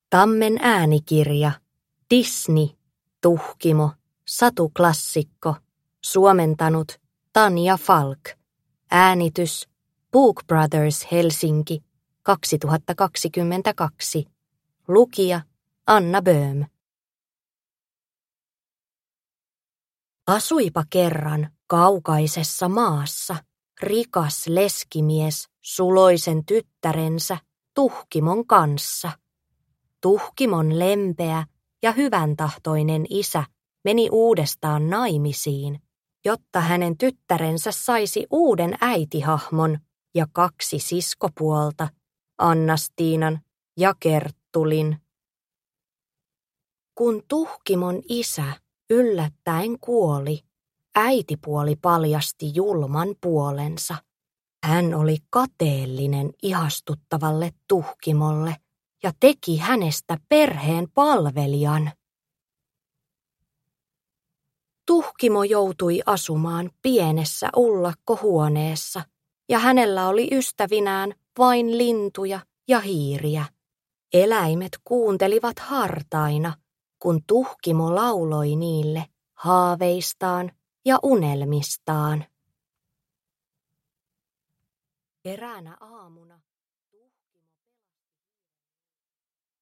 Tammen äänikirja, Disney, Tuhkimo, satuklassikko, suomentanut Tanja Falk, äänitys Book Brothers Helsinki 2022, lukija Anna Böhm. Asuipa kerran kaukaisessa maassa rikas leskimies suloisen tyttärensä Tuhkimon kanssa. Tuhkimon lempeä ja hyväntahtoinen isä meni uudestaan naimisiin, jotta hänen tyttärensä saisi uuden äitihahmon ja 2 siskopuolta, Annastiinan ja Kerttulin. Kun Tuhkimon isä yllättäen kuoli, äitipuoli paljasti julman puolensa. Hän oli kateellinen ihastuttavalle Tuhkimolle ja teki hänestä perheen palvelijan. Tuhkimo joutui asumaan pienessä ullakkohuoneessa ja hänellä oli ystävinään vain lintuja ja hiiriä. Eläimet kuuntelivat hartaina, kun Tuhkimo lauloi niille haaveistaan ja unelmistaan. Eräänä aamuna